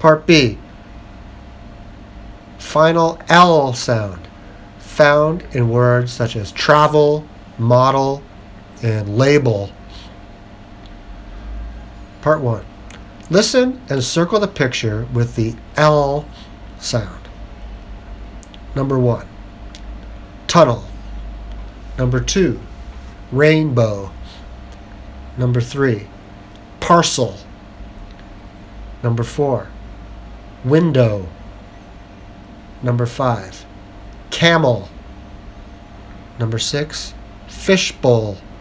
Part B. Final L sound, found in words such as travel, model, and label. Part 1. Listen and circle the picture with the L sound. Number 1, tunnel. Number 2, rainbow. Number 3, parcel. Number 4, window. Number 5, camel. Number 6, fishbowl.